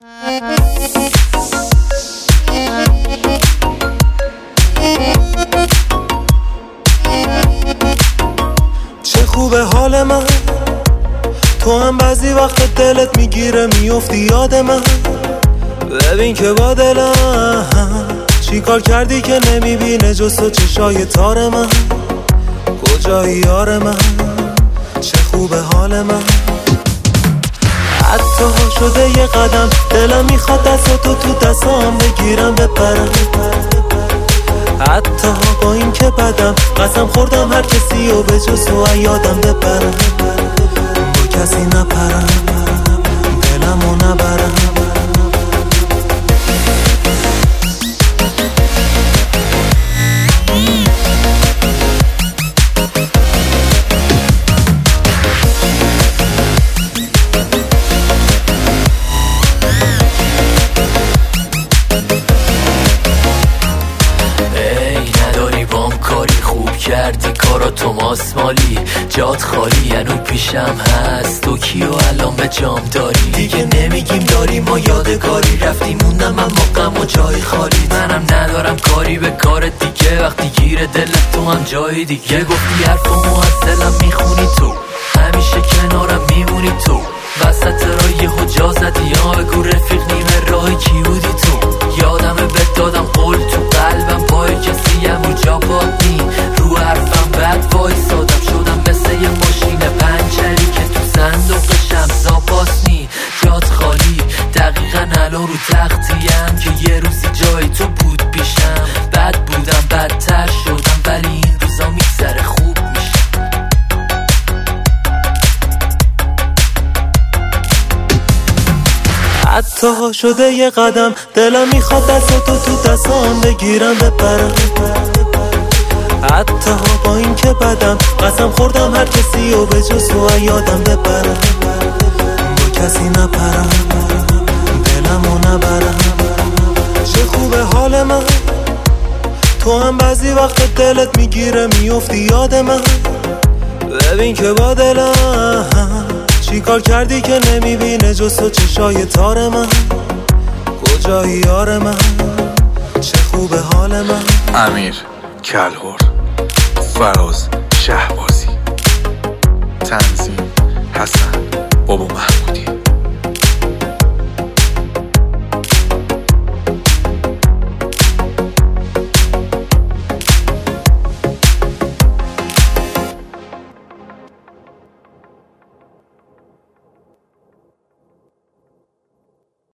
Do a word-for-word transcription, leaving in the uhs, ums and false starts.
چه خوبه حال من، تو هم بعضی وقت دلت میگیره میافتی یاد من. ببین که با دلم چی کار کردی که نمیبینه جز تو چشای تار من. کجایی یار من، چه خوبه حال من. حتی شده یه قدم دلم میخواد دستاتو تو دستام بگیرم بپرم. حتی با این که بدم قسم خوردم هر کسی و به جز تو یادم ببرم. با کسی نپرم دلمو نبرم. کردی کارا تو ماسمالی جات خالی ینو پیشم هست تو کیو الان به جام داری. دیگه نمیگیم داریم ما یادگاری رفتی موندم من با غم و جای خالی. منم ندارم کاری به کار دیگه وقتی گیره دلت تو هم جای دیگه. گفتی حرفمو از دلم میخونی تو همیشه کنارم میمونی تو وسط راه یهو جا زدی یا بگو رفیق نیمه راه کی بودی تو. یادمه بهت دادم قول تو قلبم پای کسی هم رو جا بادنی رو حرفم بعد وایسادم شدم مثل یه ماشین پنچری که تو صندوقشم زاپاسنی جات خالی. دقیقا الان رو تختیم که یه روزی جای تو بود پیشم. بد بودم بدتر شدم ولی این روزا میگذره خوب میشه. حتی شده یه قدم دلم میخواد دستاتو تو دستان بگیرم بپرم. حتی با این که بدم قسم خوردم هر کسی و به جز تو یادم ببرم. با کسی نپرم دلمو نبرم. چه خوبه حال من، تو هم بعضی وقت دلت میگیره میافتی یاد من. ببین که با دلم چی کار کردی که نمیبینه جز تو چشای تار من. کجایی یار من، چه خوبه حال من. امیر کلهر، فراز شهبازی، تنظیم حسن بابا محمودی.